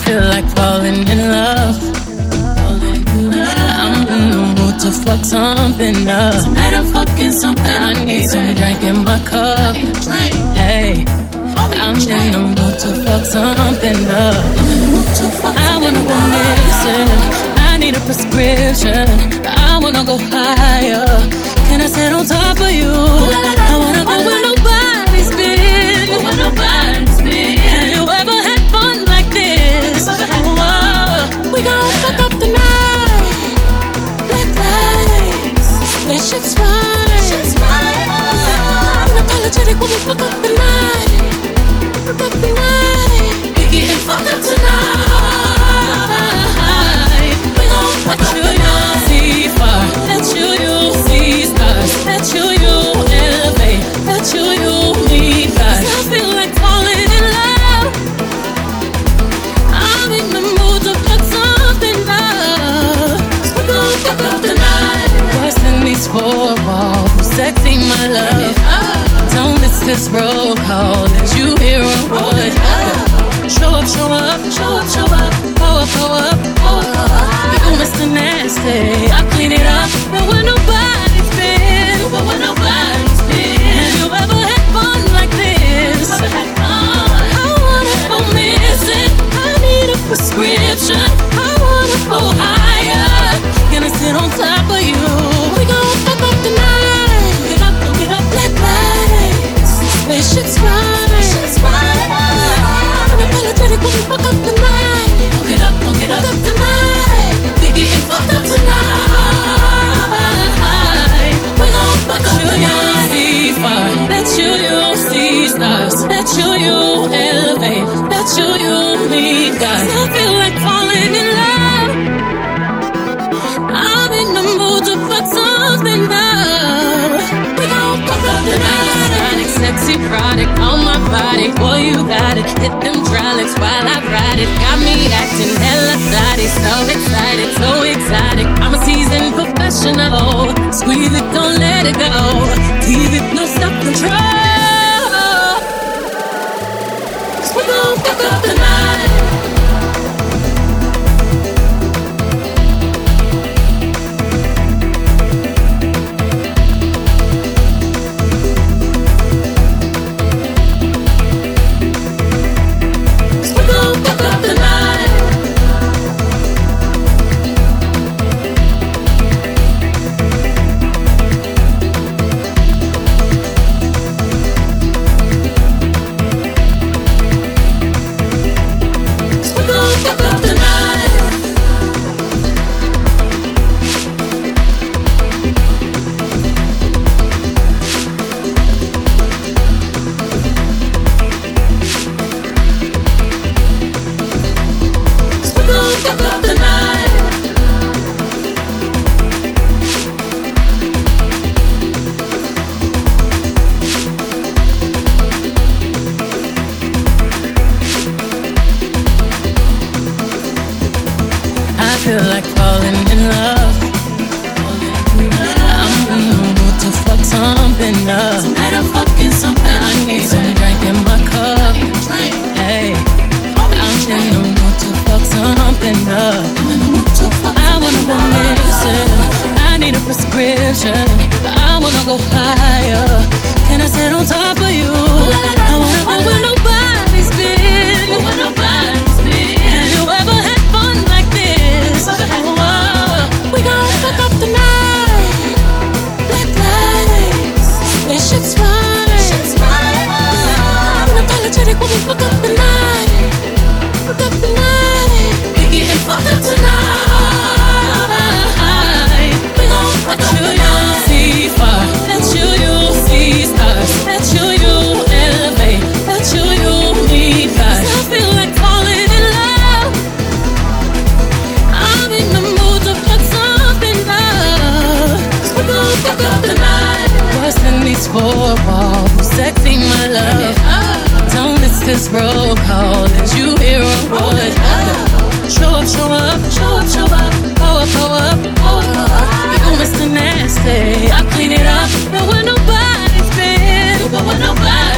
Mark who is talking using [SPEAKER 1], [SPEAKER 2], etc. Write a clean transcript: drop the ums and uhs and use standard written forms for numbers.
[SPEAKER 1] feel like falling in love. I'm in the mood to fuck something up.
[SPEAKER 2] Tonight I'm fucking something.
[SPEAKER 1] I need some drink in my cup. Hey, I'm in the mood to fuck something up. I wanna go missing. I need a prescription. I wanna go higher. Can I sit on top of you? I wanna go where nobody's been. Have you ever had fun like this? We gon' fuck up the night. Black lights, spaceships fly. Unapologetic when we fuck up the night. Fuck up the night.
[SPEAKER 2] We getting fucked up tonight.
[SPEAKER 1] We gon' let you see far. Let you see stars. Let you elevate. Let you meet God. I feel like falling in love. I'm in the mood to fuck something up.
[SPEAKER 2] We gon' fuck up the night.
[SPEAKER 1] Worse than these four walls. Sexy, my love. Don't miss this roll call. Did you hear a word? Show up, show up, show up, show up. Pull up, pull up, pull up. You Mr. Nasty. I clean it up. But where nobody's been. Have you ever had fun like this? I wanna go missing. I need a prescription. I wanna go higher. Can I sit on top of you? We gon' fuck up the night. Get up, black lights. Spaceships fly. Unapologetic when we fuck up the night.
[SPEAKER 2] Don't get up
[SPEAKER 1] tonight.
[SPEAKER 2] We getting fucked up tonight.
[SPEAKER 1] We gon' fuck up the night. See far. Let you see stars. Let you elevate. Let you meet God. I feel like falling in love. I'm in the mood to fuck something up. We gon' fuck up the night. Sexy product on my body. Boy, you got it. Hit them hydraulics while I ride it. Got me acting hella thotty. So excited, so exotic. I'm a seasoned professional. Squeeze it, don't let it go. Leave it, no self-control. We gon' fuck up the night. I feel like falling in love. I'm in the mood to fuck something up.
[SPEAKER 2] Tonight I'm fucking something.
[SPEAKER 1] I need some drink in my cup. Hey, I'm in the mood to fuck something up. I wanna go missing. I need a prescription. I wanna go higher. Can I sit on top of you? I wanna go where nobody's been. Have you ever had fun like this? We gon' fuck up the night. Black lights, spaceships fly. Unapologetic when we fuck up the night. Fuck up the night.
[SPEAKER 2] We getting fucked up tonight.
[SPEAKER 1] We gon' fuck up the night. See far. Let you see stars. Let you elevate. Let you meet God. I feel like falling in love. I'm in the mood to fuck something up. We gon' fuck up the night. Worse than these four walls. Sexy, my love. Don't miss this roll call. Did you hear a word? Show up, show up, show up, show up. Pull up, pull up, pull up. You Mr. Nasty. I clean it up. But where nobody's been.
[SPEAKER 2] But when nobody